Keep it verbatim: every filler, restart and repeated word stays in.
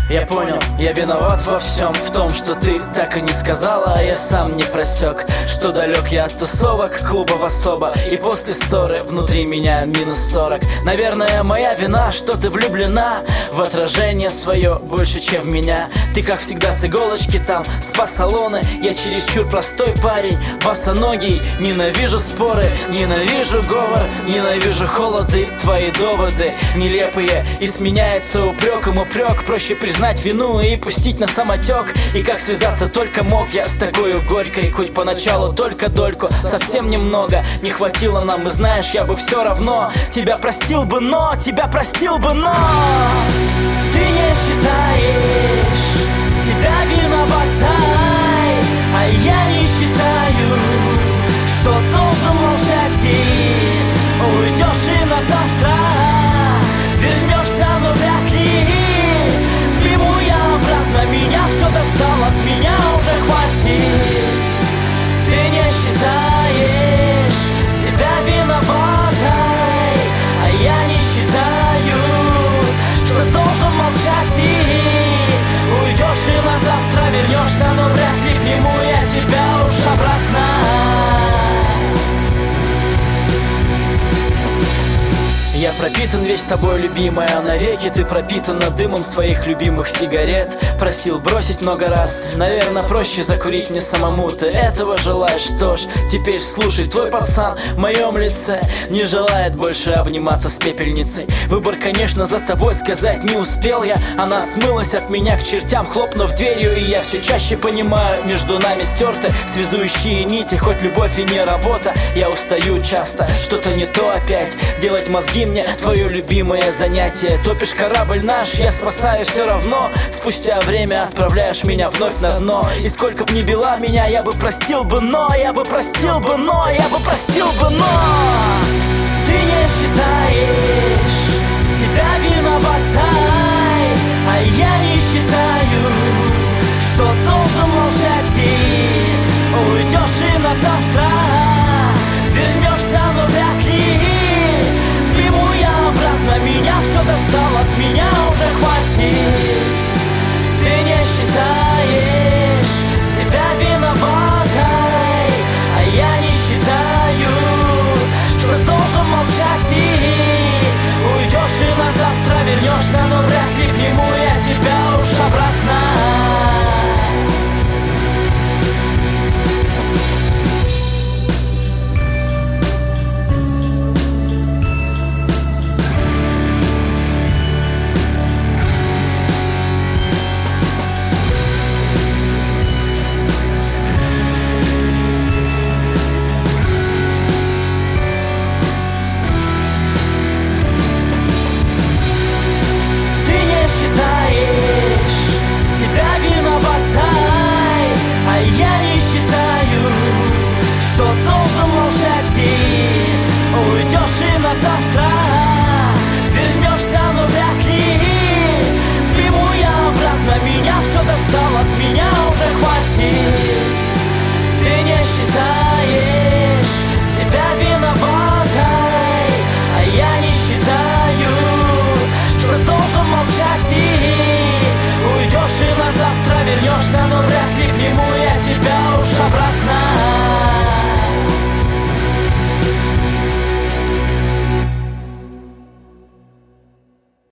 Я понял, я виноват во всем, в том, что ты так и не сказала, а я сам не просек, что далек я от тусовок, клубов особо, и после ссоры внутри меня минус сорок. Наверное, моя вина, что ты влюблена в отражение свое больше, чем в меня. Ты, как всегда, с иголочки там, спа-салоны. Я чересчур простой парень, босоногий. Ненавижу споры, ненавижу говор, ненавижу холоды, твои доводы нелепые. И сменяется упреком упрек. Проще признать вину и пустить на самотек. И как связаться только мог я с такой горькой, хоть поначалу только дольку, совсем немного не хватило нам. И знаешь, я бы все равно тебя простил бы, но тебя простил бы, но ты не считаешь себя виноватой, а я не считаю, что должен молчать и уйдешь и на завтра вернешься, но вряд ли приму я обратно. Меня все достало, с меня уже хватит. Ты не считаешь себя виноватой, а я не считаю, что должен молчать и уйдешь и на завтра вернешься, но вряд ли приму я тебя уж обратно. Я пропитан весь тобой, любимая, навеки ты пропитана дымом своих любимых сигарет. Просил бросить много раз, наверное, проще закурить мне самому. Ты этого желаешь, что ж, теперь слушай, твой пацан в моем лице не желает больше обниматься с пепельницей. Выбор, конечно, за тобой, сказать не успел я. Она смылась от меня к чертям, хлопнув дверью. И я все чаще понимаю, между нами стерты связующие нити. Хоть любовь и не работа, я устаю часто, что-то не то опять. Делать мозги мне твое любимое занятие. Топишь корабль наш, я спасаю все равно. Спустя время отправляешь меня вновь на дно. И сколько б ни била меня, я бы простил бы, но я бы простил бы, но я бы простил бы, но